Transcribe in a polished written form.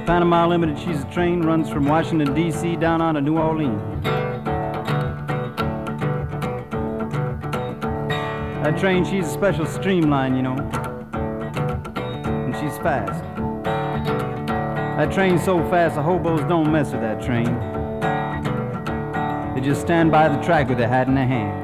Panama Limited, she's a train, runs from Washington, D.C. down on to New Orleans. That train, she's a special streamline, you know, and she's fast. That train's so fast, the hobos don't mess with that train. They just stand by the track with their hat in their hand.